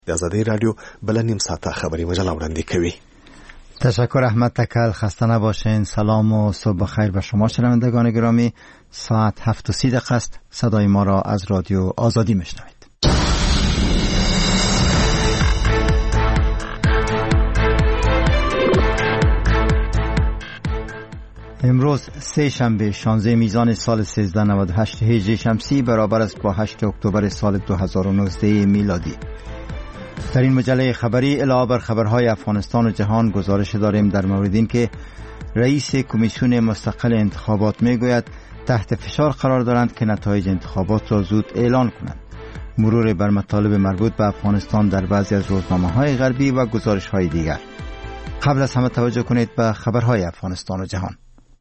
د آزادۍ رادیو بل نیم ساعته خبری مجله وړاندې کوي. تشکر احمد تکل. خسته نباشین. سلام و صبح بخیر به شما شنوندگان گرامی. ساعت 7:30 است. صدای ما را از رادیو آزادی میشنوید. امروز سه شنبه 16 میزان سال 1398 هجری شمسی برابر است با 8 اکتبر سال 2019 میلادی. در این مجله خبری علاوه بر خبرهای افغانستان و جهان گزارش داریم در مورد این که رئیس کمیسیون مستقل انتخابات میگوید تحت فشار قرار دارند که نتایج انتخابات را زود اعلان کنند. مرور بر مطالب مربوط به افغانستان در بعضی از روزنامه‌های غربی و گزارش‌های دیگر. قبل از همه توجه کنید به خبرهای افغانستان و جهان.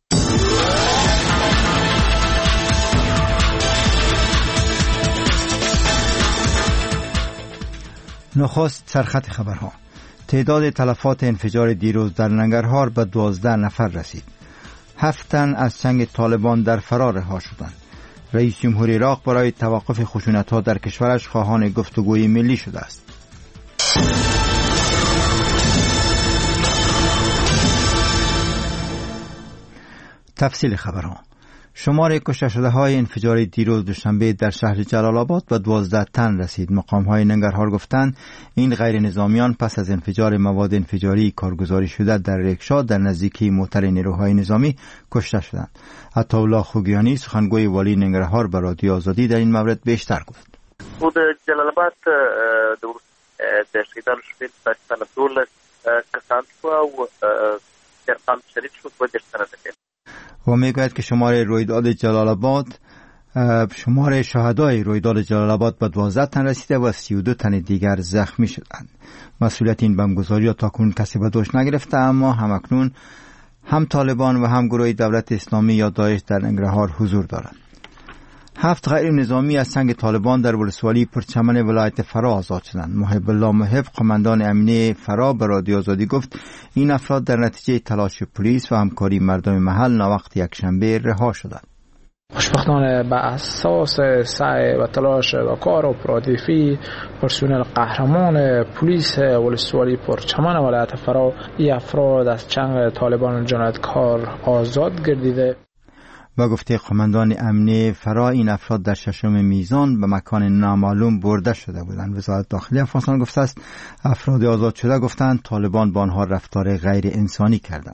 نخست سرخط خبرها. تعداد تلفات انفجار دیروز در ننگرهار به 12 نفر رسید. 7 تن از چنگ طالبان در فرار رها شدند. رئیس جمهور عراق برای توقف خشونت‌ها در کشورش خواهان گفتگوی ملی شده است. تفصیل خبرها. شمار کشته شده های انفجار دیروز دوشنبه در شهر جلال آباد به 12 تن رسید. مقام های ننگرهار گفتند این غیر نظامیان پس از انفجار مواد انفجاری کارگزاری شده در رکشا در نزدیکی موتر نیروهای نظامی کشته شدند. عطاالله خوگیانی سخنگوی والی ننگرهار به رادیو آزادی در این مورد بیشتر گفت. خود جلال آباد در شهیدان شدید پاکستان دولت کسان و درخان شریف شد و درستانه دکید. و میگوید که شمار شهدای رویداد جلال آباد به 12 تن رسیده و 32 تن دیگر زخمی شدند. مسئولیت این بمبگذاری را تاکنون کسی به دوش نگرفته، اما همکنون هم طالبان و هم گروه دولت اسلامی یا داعش در ننگرهار حضور دارند. 7 غیر نظامی از چنگ طالبان در ولسوالی پرچمن ولایت فرا آزاد شدند. محب الله محب قماندان امنیه فرا به رادیو آزادی گفت این افراد در نتیجه تلاش پلیس و همکاری مردم محل ناوقت یکشنبه رها شدند. خوشبختانه به اساس سعی و تلاش و کار اپراتیفی پرسنل قهرمان پلیس ولسوالی پرچمن ولایت فرا این افراد از چنگ طالبان جنایتکار آزاد گردیده. با گفته قماندان امنیه فرا این افراد در 6 میزان به مکان نامعلوم برده شده بودند. وزارت داخلی افغانستان گفته است افراد آزاد شده گفتند طالبان با آنها رفتار غیر انسانی کردند.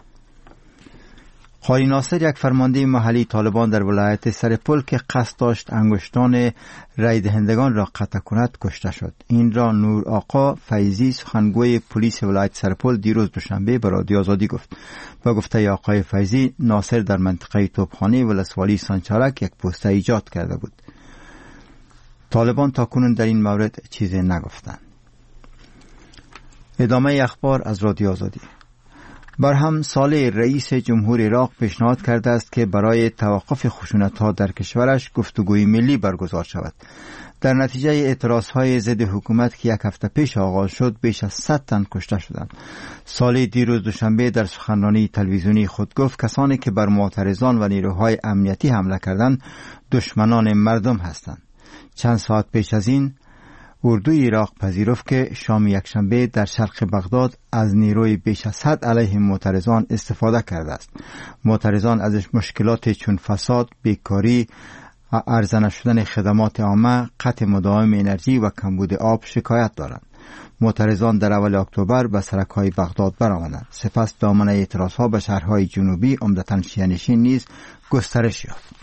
قاری ناصر یک فرمانده محلی طالبان در ولایت سرپل که قصد داشت انگشتان رای دهندگان را قطع کند کشته شد. این را نور آقا فیضی سخنگوی پلیس ولایت سرپل دیروز دوشنبه به رادیو آزادی گفت. با گفته آقای فیضی ناصر در منطقه توپخانه ولسوالی سانچارک یک پوسته ایجاد کرده بود. طالبان تاکنون در این مورد چیزی نگفتند. ادامه اخبار از رادیو آزادی. برهم صالح رئیس جمهور عراق پیشنهاد کرده است که برای توقف خشونت‌ها در کشورش گفتگوی ملی برگزار شود. در نتیجه اعتراضهای ضد حکومت که یک هفته پیش آغاز شد بیش از 100 تن کشته شدند. صالح دیروز دوشنبه در سخنرانی تلویزیونی خود گفت کسانی که بر معترضان و نیروهای امنیتی حمله کردند دشمنان مردم هستند. چند ساعت پیش از این اردوی عراق پذیرفت که شام یکشنبه در شرق بغداد از نیروی بیش از حد علیه معترضان استفاده کرده است. معترضان ازش مشکلات چون فساد، بیکاری، عرضه نشدن خدمات عامه، قطع مداوم انرژی و کمبود آب شکایت دارند. معترضان در اول اکتبر به سرک‌های بغداد برآمدند. سپس دامنه اعتراضها به شهرهای جنوبی عمدتاً شیعه‌نشین نیز گسترش یافت.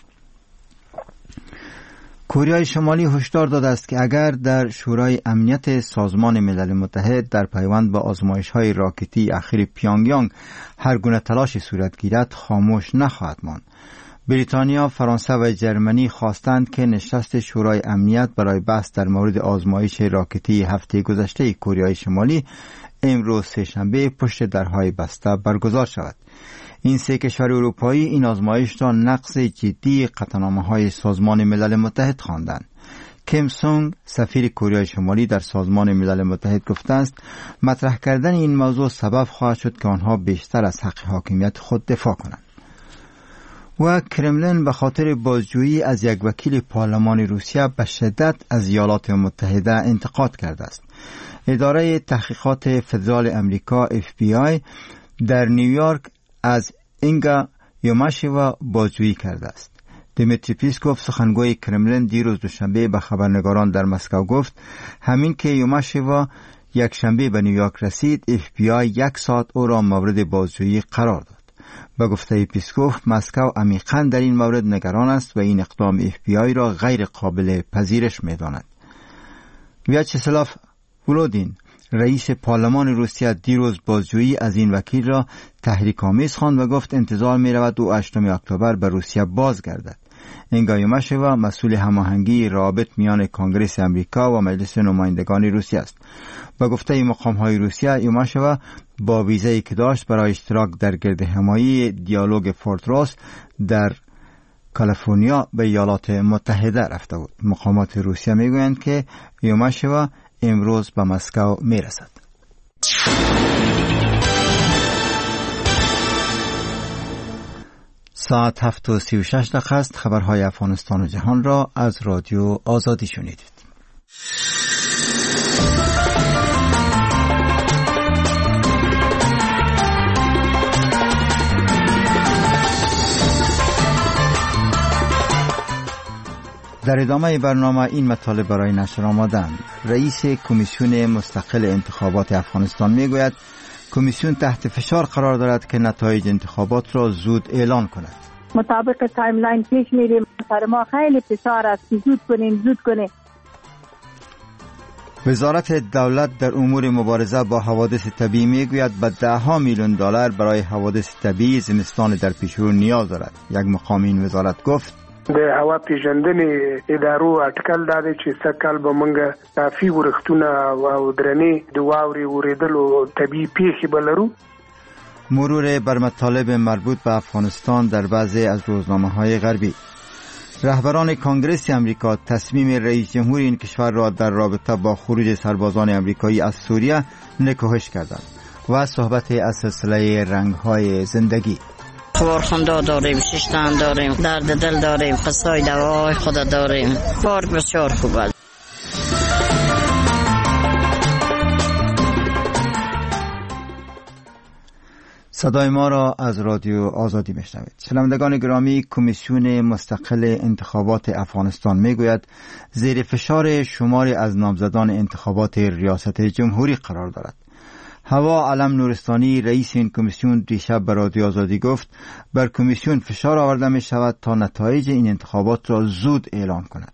کره شمالی هشدار داده است که اگر در شورای امنیت سازمان ملل متحد در پیوند با آزمایش‌های راکتی اخیر پیونگیانگ هر گونه تلاش صورت گیرد خاموش نخواهد ماند. بریتانیا، فرانسه و جرمنی خواستند که نشست شورای امنیت برای بحث در مورد آزمایش راکتی هفته گذشته کره شمالی امروز سه‌شنبه پشت درهای بسته برگزار شود. این سه کشور اروپایی این آزمایش را نقض جدی قطعنامه‌های سازمان ملل متحد خواندند. کیم سونگ سفیر کره شمالی در سازمان ملل متحد گفته است مطرح کردن این موضوع سبب خواهد شد که آنها بیشتر از حق حاکمیت خود دفاع کنند. و کرملین به خاطر بازجویی از یک وکیل پارلمان روسیه به شدت از ایالات متحده انتقاد کرده است. اداره تحقیقات فدرال امریکا FBI در نیویورک از اینگا یوماشوا بازجویی کرده است. دیمیتری پیسکوف سخنگوی کرملین دیروز دوشنبه به خبرنگاران در مسکو گفت همین که یوماشوا یک شنبه به نیویورک رسید، FBI 1 ساعت او را مورد بازجویی قرار داد. به گفته پیسکوف مسکو عمیقاً در این مورد نگران است و این اقدام FBI را غیر قابل پذیرش می‌داند. ویاچسلاو ولودین رئیس پارلمان روسیه دیروز بازجویی از این وکیل را تحریک‌آمیز خواند و گفت انتظار می‌رود او 8 اکتبر به روسیه بازگردد. اینگا یوماشوا مسئول هماهنگی روابط میان کنگره امریکا و مجلس نمایندگان روسیه است. با گفته مقام‌های روسیه، یوماشوا با ویزایی که داشت برای اشتراک در گردهمایی دیالوگ فورتروس در کالیفرنیا به ایالات متحده رفته بود. مقامات روسیه میگویند که یوماشوا امروز به مسکو میرسد. ساعت 7:36 است. خبرهای افغانستان و جهان را از رادیو آزادی شنیدید. در ادامه برنامه این مطالب برای نشر آمدند. رئیس کمیسیون مستقل انتخابات افغانستان میگوید کمیسیون تحت فشار قرار دارد که نتایج انتخابات را زود اعلان کند. مطابق تایملاین پیش میریم. سر ما خیلی فشار است که زود کنیم. وزارت دولت در امور مبارزه با حوادث طبیعی میگوید به $10 میلیون برای حوادث طبیعی زمستان در پیشرو نیاز دارد. یک مقام این وزارت گفت د هوا پیژندنې ادارو اټکل دا دی چې سکه‌کال به موږ کافي ورښتونه او درنې د واورې ورېدلو طبیعي پیښې به لرو. مرور بر مطالب مربوط به افغانستان در بعضی از روزنامه‌های غربی. رهبران کنگره امریکا تصمیم رئیس جمهور این کشور را در رابطه با خروج سربازان امریکایی از سوریه نکوهش کردند و صحبت از سلسله رنگ‌های زندگی. خورخنده داریم، ششتن داریم، درد دل داریم، قصای دوای خود داریم. پارک بسیار خوب است. صدای ما را از رادیو آزادی میشنوید. شنوندگان گرامی، کمیسیون مستقل انتخابات افغانستان میگوید زیر فشار شماری از نامزدان انتخابات ریاست جمهوری قرار دارد. هوا علم نورستانی رئیس این کمیسیون دیشب به رادیو آزادی گفت بر کمیسیون فشار آورده می شود تا نتایج این انتخابات را زود اعلان کند.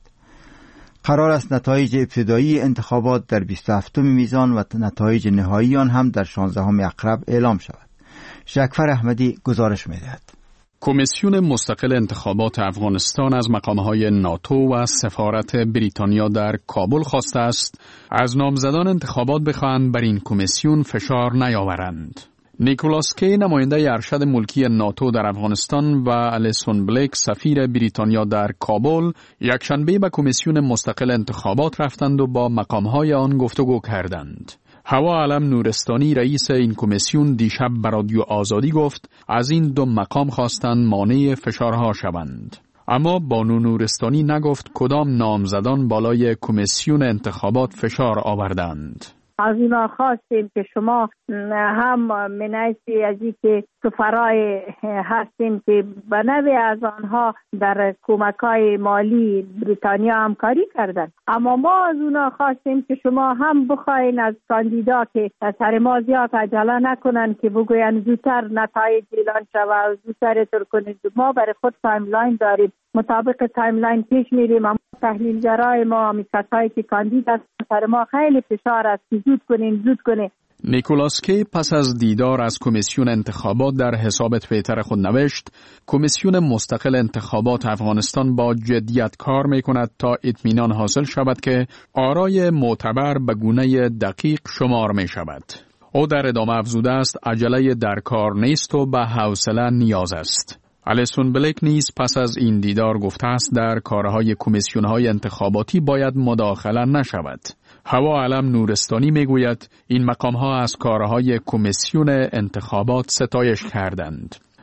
قرار است نتایج ابتدایی انتخابات در 27 میزان و نتایج نهایی آن هم در 16 اکتبر اعلام شود. شکفر احمدی گزارش می دهد. کمیسیون مستقل انتخابات افغانستان از مقامهای ناتو و سفارت بریتانیا در کابل خواسته است از نامزدان انتخابات بخواهند بر این کمیسیون فشار نیاورند. نیکولاس کی نماینده ارشد ملکی ناتو در افغانستان و الیسون بلیک سفیر بریتانیا در کابل یکشنبه به کمیسیون مستقل انتخابات رفتند و با مقامهای آن گفتگو کردند. هوا علم نورستانی رئیس این کمیسیون دیشب به رادیو آزادی گفت از این دو مقام خواستند مانع فشارها شوند. اما بانو نورستانی نگفت کدام نامزدان بالای کمیسیون انتخابات فشار آوردند. از اینا خواستیم که شما هم منعیسی از این که سفرای هستیم که به نوع از آنها در کمک‌های مالی بریتانیا همکاری کردن، اما ما از اونا خواستیم که شما هم بخواین از کاندیدا که سر ما زیاد عجله نکنن که بگوین زودتر نتایج اعلان شود و زودتر تر کنید. ما برای خود تایملاین داریم، مطابق تایملاین پیش میریم، اما تحلیلگرای ما کسایی که کاندید هستن سر ما خیلی فشار است که زود کنین. نیکولاس کی پس از دیدار از کمیسیون انتخابات در حساب توییتر خود نوشت کمیسیون مستقل انتخابات افغانستان با جدیت کار میکند تا اطمینان حاصل شود که آرای معتبر به گونه دقیق شمار می شود. او در ادامه افزوده است عجله در کار نیست و به حوصله نیاز است. الیسون بلیک نیز پس از این دیدار گفته است در کارهای کمیسیون‌های انتخاباتی باید مداخله نشود. هوا علم نورستانی میگوید این مقام‌ها از کارهای کمیسیون انتخابات ستایش کردند.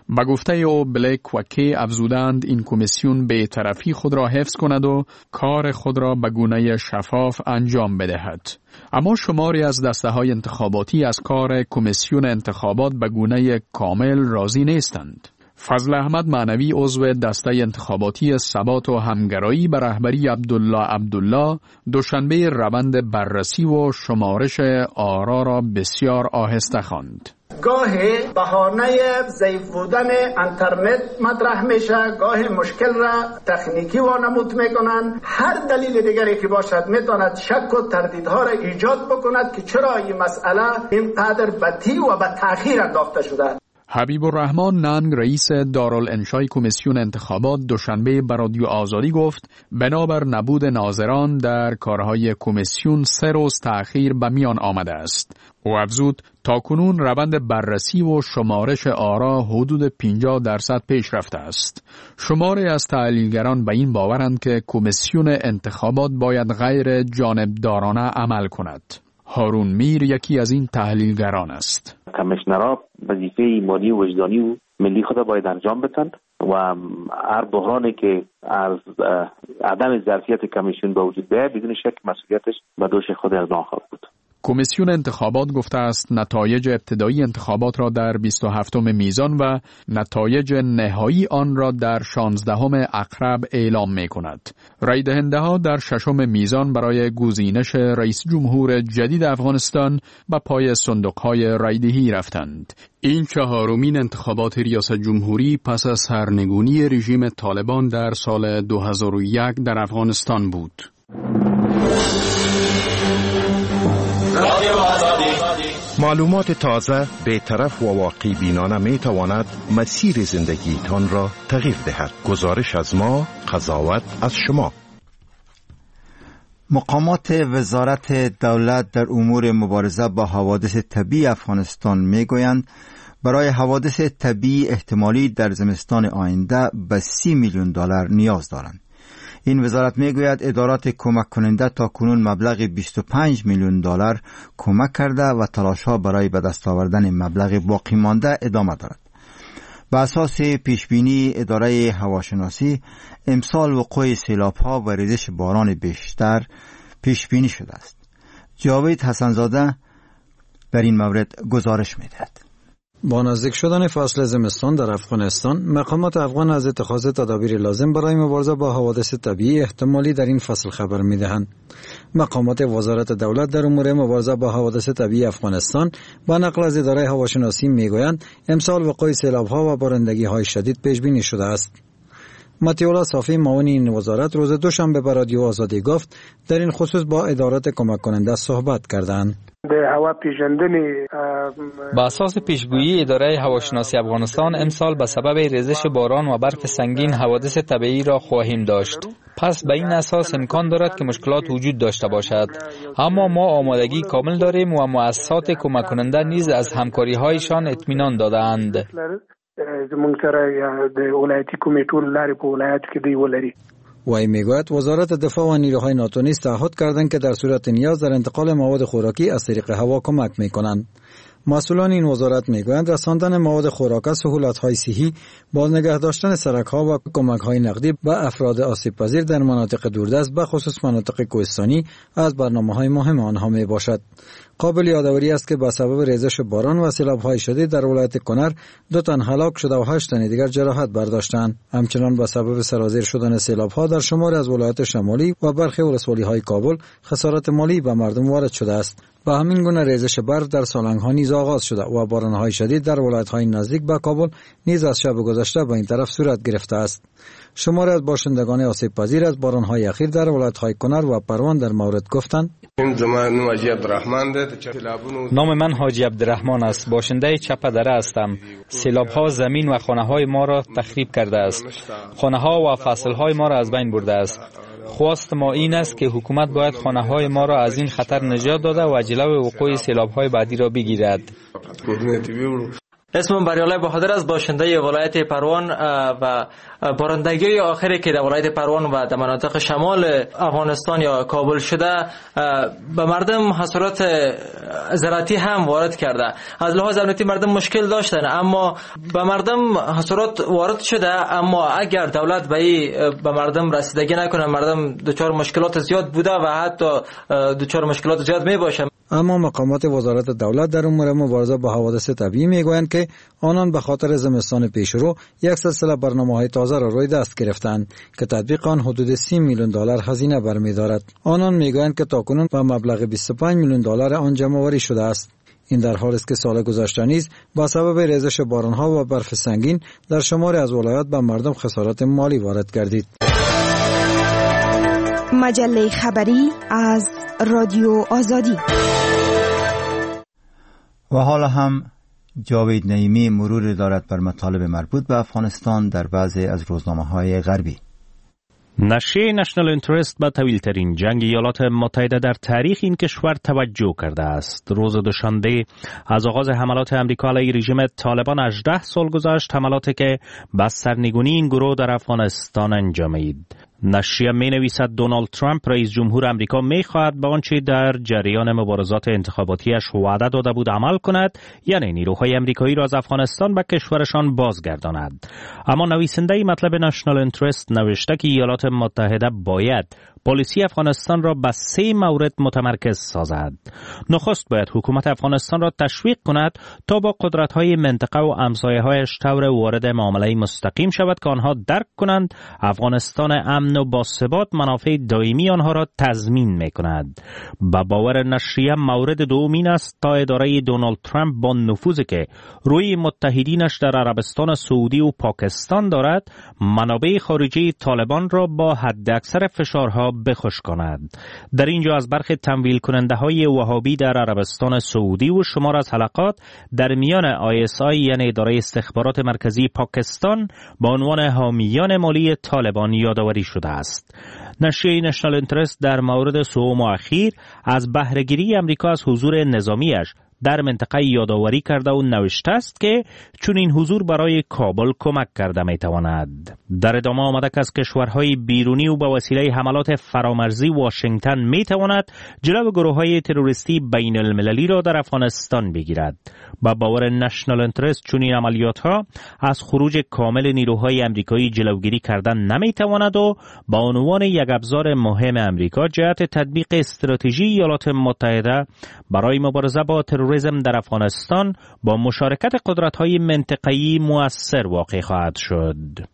به گفته او بلک و کی افزودند این کمیسیون بی‌طرفی خود را حفظ کند و کار خود را به گونه شفاف انجام بدهد. اما شماری از دسته‌های انتخاباتی از کار کمیسیون انتخابات به گونه کامل راضی نیستند. فضل احمد معنوی عضو دسته انتخاباتی ثبات و همگرایی به رهبری عبدالله دوشنبه روند بررسی و شمارش آرا را بسیار آهسته خواند. گاهی بهانه ضعیف بودن اینترنت مطرح میشه، گاهی مشکل را تکنیکی وانمود میکنن، هر دلیل دیگری که باشد میتواند شک و تردیدها را ایجاد بکند که چرا این مسئله اینقدر بطیء و به تأخیر انداخته شده. حبیب الرحمن ننگ رئیس دارالانشای کمیسیون انتخابات دوشنبه به رادیو آزادی گفت بنابر نبود ناظران در کارهای کمیسیون 3 روز تأخیر به میان آمده است. او افزود تاکنون روند بررسی و شمارش آرا حدود 50% پیش رفته است. شماری از تحلیلگران به این باورند که کمیسیون انتخابات باید غیر جانبدارانه عمل کند. هارون میر یکی از این تحلیلگران است. کمیشنرها وظیفه مالی و وجدانی و ملی خود باید انجام بدن و هر بحرانی که از عدم ظرفیت کمیسیون به وجود بیاید بدون شک مسئولیتش به دوش خود اقدام خواهد بود. کمیسیون انتخابات گفته است نتایج ابتدایی انتخابات را در 27 میزان و نتایج نهایی آن را در 16 اکتبر اعلام می کند. رای دهنده ها در 6 میزان برای گزینش رئیس جمهور جدید افغانستان به پای صندوق های رایدهی رفتند. این 4مین انتخابات ریاست جمهوری پس از سرنگونی رژیم طالبان در سال 2001 در افغانستان بود. معلومات تازه، بی‌طرف و واقع بینانه می تواند مسیر زندگیتان را تغییر دهد. گزارش از ما، قضاوت از شما. مقامات وزارت دولت در امور مبارزه با حوادث طبیعی افغانستان می گویند برای حوادث طبیعی احتمالی در زمستان آینده به 30 میلیون دلار نیاز دارند. این وزارت میگوید ادارات کمک کننده تا کنون مبلغ 25 میلیون دلار کمک کرده و تلاش‌ها برای به دست آوردن مبلغ باقی مانده ادامه دارد. بر اساس پیشبینی اداره هواشناسی امسال وقوع سیلاب‌ها و ریزش باران بیشتر پیشبینی شده است. جاوید حسنزاده در این مورد گزارش می‌دهد. با نزدیک شدن فصل زمستان در افغانستان، مقامات افغان از اتخاذ تدابیر لازم برای مبارزه با حوادث طبیعی احتمالی در این فصل خبر می‌دهند. مقامات وزارت دولت در امور مبارزه با حوادث طبیعی افغانستان با نقل از اداره هواشناسی می‌گویند امسال وقوع سیلاب‌ها و بارندگی‌های شدید پیش بینی شده است. مطیع صافی معاون این وزارت روز دوشنبه به رادیو آزادی گفت در این خصوص با ادارات کمک کننده صحبت کردند. با اساس پیشگویی اداره هواشناسی افغانستان امسال به سبب ریزش باران و برف سنگین حوادث طبیعی را خواهیم داشت. پس به این اساس امکان دارد که مشکلات وجود داشته باشد، اما ما آمادگی کامل داریم و مؤسسات کمک کننده نیز از همکاری هایشان اطمینان دادند. وی میگوید وزارت دفاع و نیروهای ناتو نیز تعهد کردند که در صورت نیاز در انتقال مواد خوراکی از طریق هوا کمک میکنند. مسئولان این وزارت میگویند رساندن مواد خوراک، سهولت‌های صحی، باز نگه داشتن سرک‌ها و کمک‌های نقدی به افراد آسیب‌پذیر در مناطق دوردست به خصوص مناطق کوهستانی از برنامه‌های مهم آنها میباشد. قابل یادآوری است که به سبب ریزش باران و سیلاب‌های شدید در ولایت کنر 2 تن هلاک شده و 8 تن دیگر جراحت برداشتند. همچنان به سبب سرازیر شدن سیلاب‌ها در شماری از ولایات شمالی و برخی ولسوالی‌های کابل خسارات مالی به مردم وارد شده است. و همین گونه ریزش برف در سالنگ‌ها نیز آغاز شده و باران‌های شدید در ولایت‌های نزدیک به کابل نیز از شب گذشته به این طرف صورت گرفته است. شماری از باشندگان آسیب‌پذیر از باران‌های اخیر در ولایت‌های کنر و پروان در مورد گفتند: نام من حاجی عبدالرحمن است. باشنده چپه دره هستم. سیلاب‌ها زمین و خانه‌های ما را تخریب کرده است. خانه‌ها و فصل‌های ما را از بین برده است. خواست ما این است که حکومت باید خانه‌های ما را از این خطر نجات داده و جلو وقوع سیلاب‌های بعدی را بگیرد. اسمم بریالای بهادر از باشنده ولایت پروان و بارندگی آخری که در ولایت پروان و در مناطق شمال افغانستان یا کابل شده به مردم حصولات زراعتی هم وارد کرده. از لحاظ امنیتی مردم مشکل داشتن، اما به مردم حصولات وارد شده، اما اگر دولت به مردم رسیدگی نکنه مردم دچار مشکلات زیاد بوده و حتی دچار مشکلات زیاد می باشه. اما مقامات وزارت دولت در امور مبارزه با حوادث طبیعی میگویند که آنان به خاطر زمستان پیشرو یک سلسله برنامه‌های تازه را روی دست گرفتند که تطبیق آن حدود 30 میلیون دلار هزینه برمی‌دارد. آنان میگویند که تاکنون به مبلغ 25 میلیون دلار آن جمع‌آوری شده است. این در حالی است که سال گذشته نیز با سبب ریزش باران‌ها و برف سنگین در شماری از ولایات به مردم خسارات مالی وارد گردید. مجله خبری از رادیو آزادی. و حالا هم جاوید نعیمی مرور دارد بر مطالب مربوط به افغانستان در بعضی از روزنامه‌های غربی. نشریه نشنال اینترست به طویل‌ترین جنگ ایالات متحده در تاریخ این کشور توجه کرده است. روز دوشنبه از آغاز حملات امریکا علیه رژیم طالبان 18 سال گذشت، حملاتی که به سرنگونی این گروه در افغانستان انجامید. نشریه می‌نویسد دونالد ترامپ رئیس جمهور امریکا می‌خواهد به آنچه در جریان مبارزات انتخاباتیش وعده داده بود عمل کند، یعنی نیروهای امریکایی را از افغانستان به کشورشان بازگرداند. اما نویسنده مطلب نشنال اینترست نوشته که ایالات متحده باید پالیسی افغانستان را به 3 مورد متمرکز سازد. نخست باید حکومت افغانستان را تشویق کند تا با قدرت‌های منطقه و همسایه‌هایش طور وارد معامله مستقیم شود که آنها درک کنند افغانستان امن و باثبات منافع دائمی آنها را تضمین می‌کند. به باور نشریه مورد دوم این است تا اداره دونالد ترامپ با نفوذی که روی متحدینش در عربستان سعودی و پاکستان دارد، منابع خارجی طالبان را با حداکثر فشارها بخوش کند. در اینجا از برخی تمویل کننده های وهابی در عربستان سعودی و شمار از حلقات در میان ISI یعنی اداره استخبارات مرکزی پاکستان با عنوان حامیان مالی طالبان یادآوری شده است. نشریه نشنال اینترست در مورد سوم و اخیر از بهره‌گیری امریکا از حضور نظامیش در منطقه یادآوری کرده و نوشته است که چون این حضور برای کابل کمک کرده میتواند. در ادامه آمده که از کشورهای بیرونی و به وسیله حملات فرامرزی واشنگتن میتواند جلو گروه‌های تروریستی بین المللی را در افغانستان بگیرد. با باور نشنال اینترست چون این عملیات‌ها از خروج کامل نیروهای امریکایی جلوگیری کردن نمیتواند و با عنوان یک ابزار مهم امریکا جهت تطبیق استراتژی ایالات متحده برای مبارزه با تروریسم در افغانستان با مشارکت قدرت‌های منطقه‌ای مؤثر واقع خواهد شد.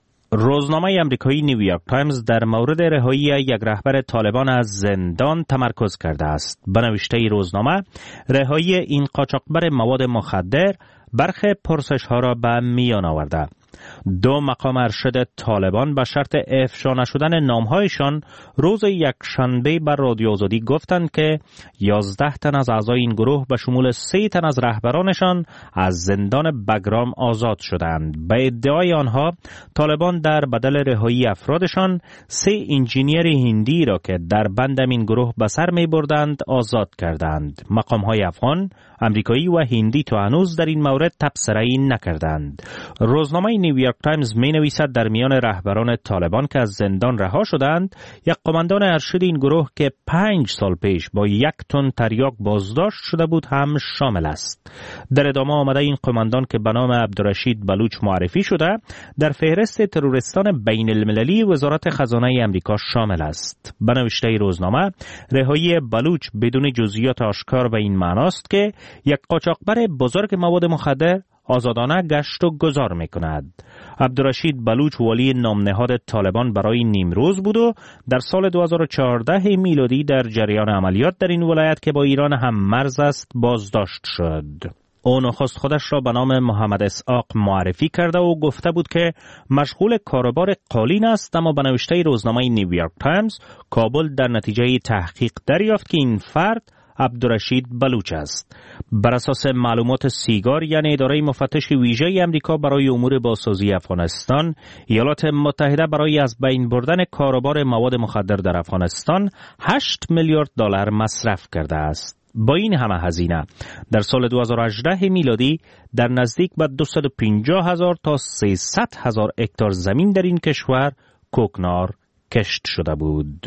روزنامه امریکایی نیویورک تایمز در مورد رهایی یک رهبر طالبان از زندان تمرکز کرده است. به نوشته روزنامه، رهایی این قاچاقبر مواد مخدر برخی پرسش‌ها را به میان آورده. 2 مقام ارشد طالبان به شرط افشا نشدن نامهایشان روز یکشنبه بر رادیو آزادی گفتند که 11 تن از اعضای این گروه به شمول 3 تن از رهبرانشان از زندان بگرام آزاد شدند. به ادعای آنها طالبان در بدل رهایی افرادشان 3 انجینیر هندی را که در بند این گروه به سر می بردند آزاد کردند. مقام‌های افغان، امریکایی و هندی تا هنوز در این مورد تبصره‌ای نکردند. روزنامه نیویورک تایمز می نویسد در میان رهبران طالبان که از زندان رها شدند، یک قماندان ارشد این گروه که 5 سال پیش با 1 تن تریاک بازداشت شده بود هم شامل است. در ادامه آمده این قماندان که به نام عبدالرشید بلوچ معرفی شده در فهرست تروریستان بین المللی وزارت خزانه امریکا شامل است. به نوشته روزنامه، رهایی بلوچ بدون جزئیات آشکار به این معناست که یک قاچاقبر بزرگ مواد مخدر آزادانه گشت و گذار می کند. عبدالرشید بلوچ ولی نامنهاد طالبان برای نیمروز بود و در سال 2014 میلادی در جریان عملیات در این ولایت که با ایران هم مرز است بازداشت شد. او نخست خودش را به نام محمد اسحاق معرفی کرده و گفته بود که مشغول کاروبار قالین است، اما به نوشته روزنامه نیویورک تایمز، کابل در نتیجه تحقیق دریافت که این فرد عبدالرشید بلوچ است. بر اساس معلومات سیگار یعنی اداره مفتش ویژه امریکا برای امور بازسازی افغانستان، ایالات متحده برای از بین بردن کاروبار مواد مخدر در افغانستان 8 میلیارد دلار مصرف کرده است. با این همه هزینه در سال 2018 میلادی در نزدیک به 250,000 تا 300,000 هکتار زمین در این کشور کوکنار کشت شده بود.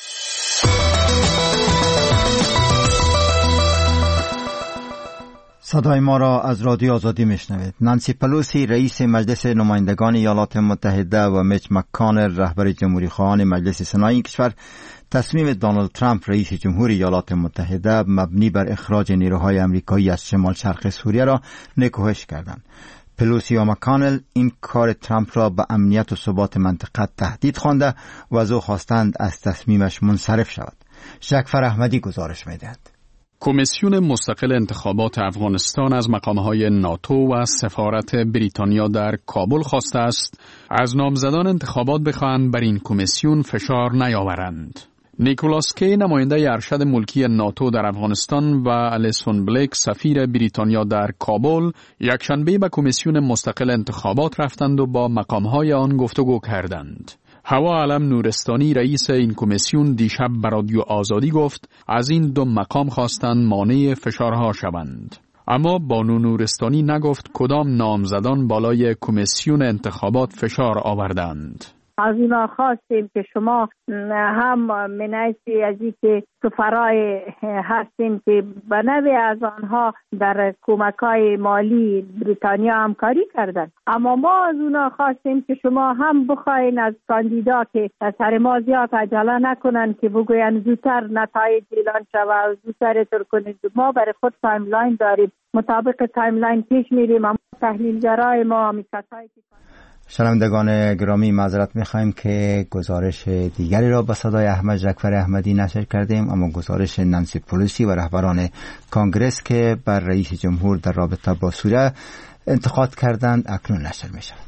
صدای ما را از رادیو آزادی میشنوید. نانسی پلوسی رئیس مجلس نمایندگان ایالات متحده و میچ مکانل رهبر جمهوری خواهان مجلس سنای این کشور تصمیم دونالد ترامپ رئیس جمهور ایالات متحده مبنی بر اخراج نیروهای آمریکایی از شمال شرق سوریه را نکوهش کردند. پلوسی و مکانل این کار ترامپ را به امنیت و ثبات منطقه تهدید خوانده و از او خواستند از تصمیمش منصرف شود. جعفر احمدی گزارش می‌دهد. کمیسیون مستقل انتخابات افغانستان از مقامهای ناتو و سفارت بریتانیا در کابل خواسته است از نامزدان انتخابات بخواهند بر این کمیسیون فشار نیاورند. نیکولاس کی نماینده ارشد ملکی ناتو در افغانستان و الیسون بلیک سفیر بریتانیا در کابل یکشنبه به کمیسیون مستقل انتخابات رفتند و با مقامهای آن گفتگو کردند. هوا علم نورستانی رئیس این کمیسیون دیشب به رادیو آزادی گفت از این دو مقام خواستند مانع فشارها شوند. اما بانو نورستانی نگفت کدام نامزدان بالای کمیسیون انتخابات فشار آوردند. از اینا خواستیم که شما هم منعی از که سفرای هستیم که به نوع از آنها در کمک‌های مالی بریتانیا همکاری کردند، اما ما از اونا خواستیم که شما هم بخواین از کاندیدا که سر ما زیاد عجله نکنن که بگوین زودتر نتایج اعلان شود و زودتر تر کنید. ما برای خود تایملاین داریم، مطابق تایملاین پیش میریم. اما تحلیلگرای ما کسایی که شنوندگان گرامی معذرت می‌خوایم که گزارش دیگری را با صدای احمد جعفر احمدی نشر کردیم، اما گزارش نانسی پلوسی و رهبران کانگرس که بر رئیس جمهور در رابطه با سوریه انتقاد کردند اکنون نشر می‌شود.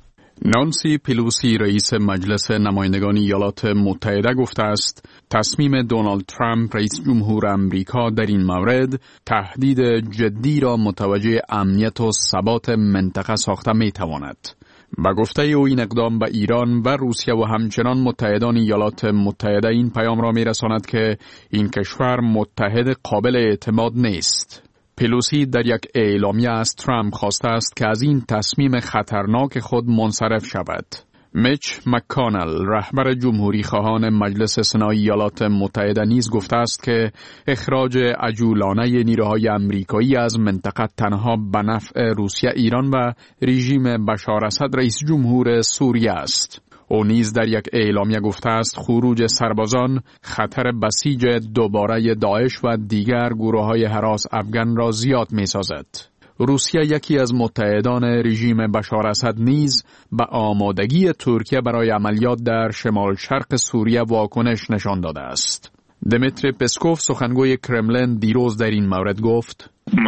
نانسی پلوسی رئیس مجلس نمایندگان ایالات متحده گفته است تصمیم دونالد ترامپ رئیس جمهور آمریکا در این مورد تهدید جدی را متوجه امنیت و ثبات منطقه ساخته می‌تواند. با گفته او این اقدام به ایران و روسیه و همچنان متحدان ایالات متحده این پیام را می‌رساند که این کشور متحد قابل اعتماد نیست. پلوسی در یک اعلامیه از ترامپ خواسته است که از این تصمیم خطرناک خود منصرف شود. میچ مکانل رهبر جمهوری خواهان مجلس سنای ایالات متحده نیز گفته است که اخراج عجولانه نیروهای آمریکایی از منطقه تنها به نفع روسیه، ایران و رژیم بشار اسد رئیس جمهور سوریه است. او نیز در یک اعلامیه گفته است خروج سربازان خطر بسیج دوباره داعش و دیگر گروه‌های هراس افغان را زیاد می‌سازد. روسیه یکی از متحدان رژیم بشار اسد نیز به آمادگی ترکیه برای عملیات در شمال شرق سوریه واکنش نشان داده است. دمیتری پسکوف سخنگوی کرملین دیروز در این مورد گفت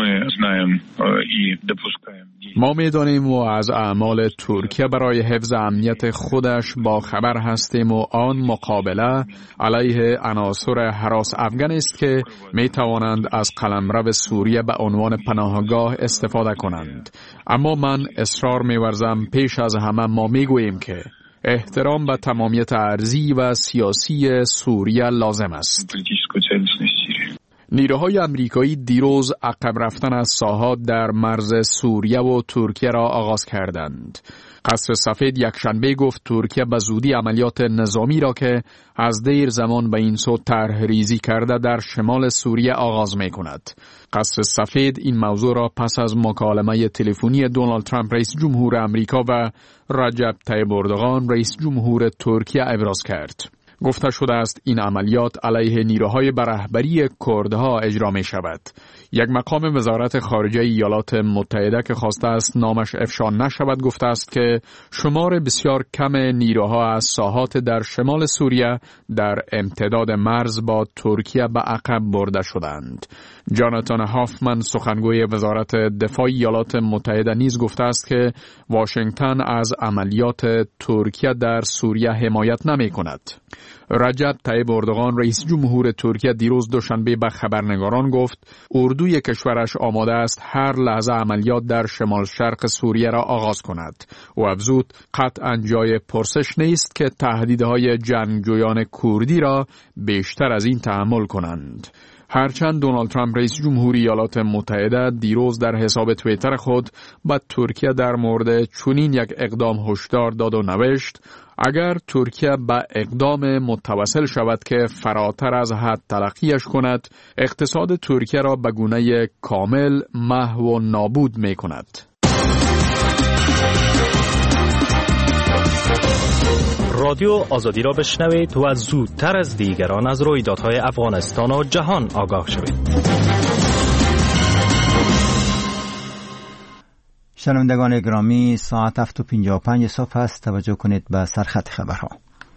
ما می‌دانیم و از اعمال ترکیه برای حفظ امنیت خودش با خبر هستیم و آن مقابله علیه عناصر هراس افغان است که می‌توانند از قلمرو سوریه به عنوان پناهگاه استفاده کنند. اما من اصرار می‌ورزم پیش از همه ما می‌گوییم که احترام به تمامیت ارضی و سیاسی سوریه لازم است. نیروهای آمریکایی دیروز عقب رفتن از ساحات در مرز سوریه و ترکیه را آغاز کردند. قصر سفید یکشنبه گفت ترکیه به زودی عملیات نظامی را که از دیر زمان به این سو طرح ریزی کرده در شمال سوریه آغاز می کند. قصر سفید این موضوع را پس از مکالمه تلفنی دونالد ترامپ رئیس جمهور آمریکا و رجب طیب اردوغان رئیس جمهور ترکیه ابراز کرد. گفته شده است این عملیات علیه نیروهای به رهبری کردها اجرا می شود. یک مقام وزارت خارجه ایالات متحده که خواسته است نامش افشا نشود گفته است که شمار بسیار کم نیروها از ساحات در شمال سوریه در امتداد مرز با ترکیه به عقب برده شدند. جاناتان هافمن سخنگوی وزارت دفاع ایالات متحده نیز گفته است که واشنگتن از عملیات ترکیه در سوریه حمایت نمی کند. رجب طیب اردوغان رئیس جمهور ترکیه دیروز دوشنبه به خبرنگاران گفت اردوی کشورش آماده است هر لحظه عملیات در شمال شرق سوریه را آغاز کند و افزود قطعاً جای پرسش نیست که تهدیدهای جنگجویان کردی را بیشتر از این تحمل کنند. هرچند دونالد ترامپ رئیس جمهوری ایالات متحده دیروز در حساب توییتر خود به ترکیه در مورد چنین یک اقدام هشدار داد و نوشت اگر ترکیه به اقدام متوسل شود که فراتر از حد تلقیش کند، اقتصاد ترکیه را به گونه کامل محو و نابود می کند. رادیو آزادی را بشنوید و زودتر از دیگران از رویدادهای افغانستان و جهان آگاه شوید. شنوندگان گرامی، ساعت 7:55 صبح است. توجه کنید به سرخط خبرها.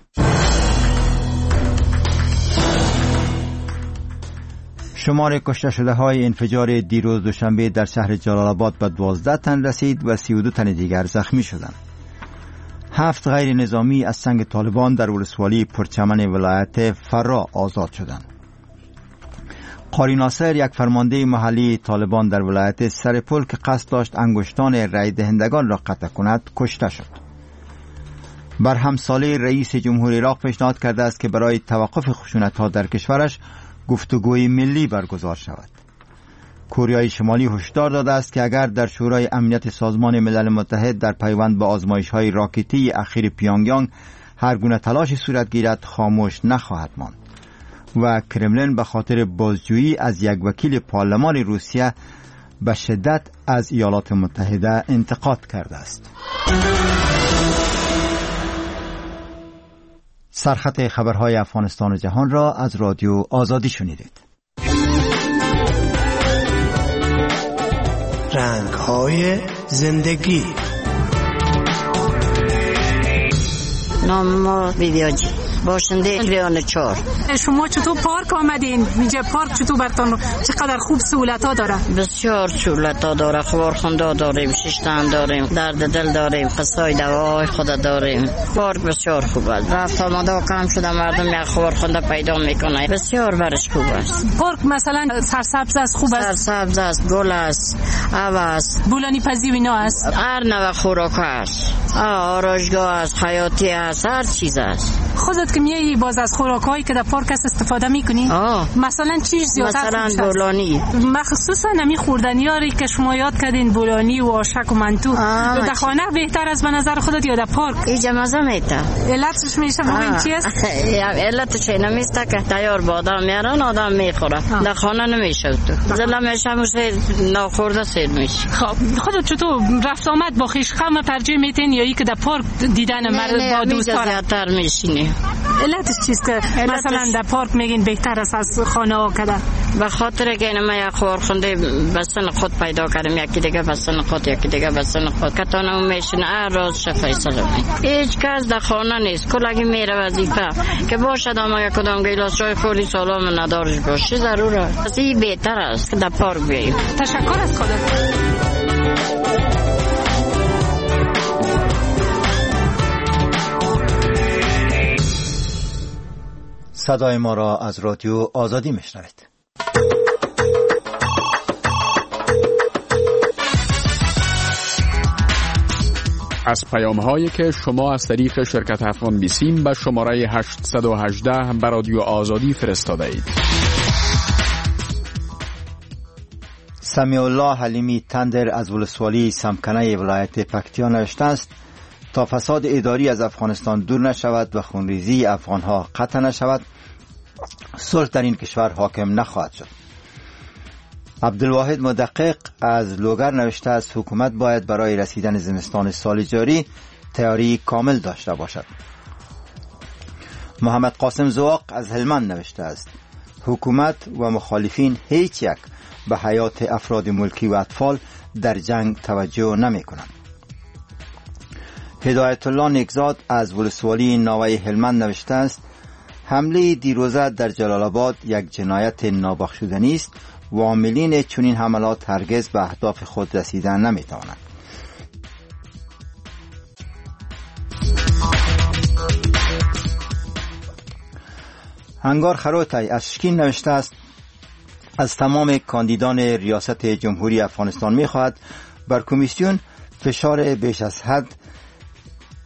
شمار کشته شده های انفجار دیروز دوشنبه در شهر جلال آباد به 12 تن رسید و 32 تن دیگر زخمی شدند. 7 غیر نظامی از چنگ طالبان در ولسوالی پرچمن ولایت فرا آزاد شدند. قاری ناصر، یک فرمانده محلی طالبان در ولایت سرپل که قصد داشت انگشتان رای دهندگان را قطع کند، کشته شد. برهم صالح رئیس جمهوری عراق پیشنهاد کرده است که برای توقف خشونت‌ها در کشورش گفتگوی ملی برگزار شود. کره شمالی هشدار داده است که اگر در شورای امنیت سازمان ملل متحد در پیوند به آزمایش‌های راکتی اخیر پیونگیانگ هر گونه تلاشی صورت گیرد، خاموش نخواهد ماند. و کرملین به خاطر بازجویی از یک وکیل پارلمان روسیه به شدت از ایالات متحده انتقاد کرده است. سرخط خبرهای افغانستان و جهان را از رادیو آزادی شنیدید. رنگ‌های زندگی. نام ما بیبیاجی، باشنده ریان 4. شما چطور پارک آمدین؟ اینجا پارک چطور براتون چقدر خوب سهولت‌ها داره؟ بسیار سهولت‌ها داره. خبرخونده داریم، ششتن داریم، درد دل داریم، قصای دوای خود داریم. پارک بسیار خوب است. رفت آمده کم شده، مردم یک خبرخونده پیدا میکنه. بسیار برش خوب است. پارک مثلا سرسبز است، خوب است. سرسبز است، گل است، آب است، بولانی پزی و اینا است. هر نوع خوراک است. آرایشگاه است، حیاتی است، هر چیز است. خودت که میایی باز از خوراکایی که در پارک است استفاده میکنی؟ مثلا چی زیادتر؟ مثلا بولانی، مخصوصا نمی خوردنیاری که شما یاد کردین، بولانی و آشک و منتو. در خانه بهتر از به نظر خودت یا در پارک؟ اینجا مزه میته. علتش میشه ببین چی است؟ علتش نمیسته که تیار با آدم میارن، آدم میخوره. در خانه نمیشه تو. دلم میشه موشه ناخورده سیر میشه. خب خودت چطور رفت آمد با خویش خم ترجیح میتین یا ای که در پارک دیدن مرد با دوستان زیادتر میشینی؟ علتش چیست که مثلا در پارک میگین بهتر است از خانه ها کده؟ به خاطر که اینو ما یک خورخونده بسن خود پیدا کردیم، یکی دیگه بسن خود، یکی دیگه بسن خود، کتانم میشن هر روز شفیصله می. هیچ کس در خانه نیست، کلگی میره وظیفه که باشد اما یک کدام گیلاس چای خوری سالام ندارش باشه ضروره. از این بهتر است که در پارک بیاییم. تشکر از خودت. صدای ما را از رادیو آزادی میشنوید. از پیام‌هایی که شما از طریق شرکت افغان بیسیم به شماره 818 به رادیو آزادی فرستاده اید. سمیع الله حلیمی تندر از ولسوالی سمکنه ولایت پکتیا نوشته است تا فساد اداری از افغانستان دور نشود و خونریزی افغانها قطع نشود، صلح در این کشور حاکم نخواهد شد. عبدالواحد مدقق از لوگر نوشته است حکومت باید برای رسیدن زمستان سال جاری تیاری کامل داشته باشد. محمد قاسم زواق از هلمند نوشته است حکومت و مخالفین هیچ یک به حیات افراد ملکی و اطفال در جنگ توجه نمی کنند. هدایت الله نیکزاد از ولسوالی ناوی هلمند نوشته است حمله دیروزه در جلال آباد یک جنایت نابخشودنی است و عاملین چنین حملات هرگز به اهداف خود رسیدن نمی توانند. هنگار خروتای از شکین نوشته است از تمام کاندیدان ریاست جمهوری افغانستان می خواهد بر کمیسیون فشار بیش از حد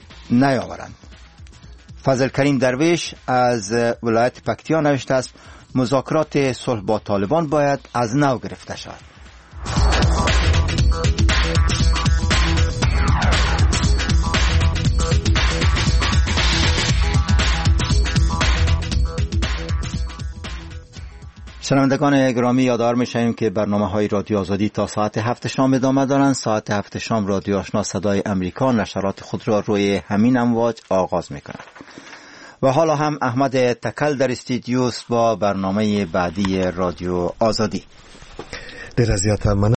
نیاورند. فضل کریم درویش از ولایت پکتیا نوشته است مذاکرات صلح با طالبان باید از نو گرفته شود. شنوندگان گرامی، یادآور می‌شویم که برنامه‌های رادیو آزادی تا ساعت 7 شام ادامه دارند. ساعت 7 شام رادیو آشنا صدای امریکا نشرات خود را روی همین امواج آغاز می‌کند. و حالا هم احمد تکل در استودیوست با برنامه بعدی رادیو آزادی. در ازیات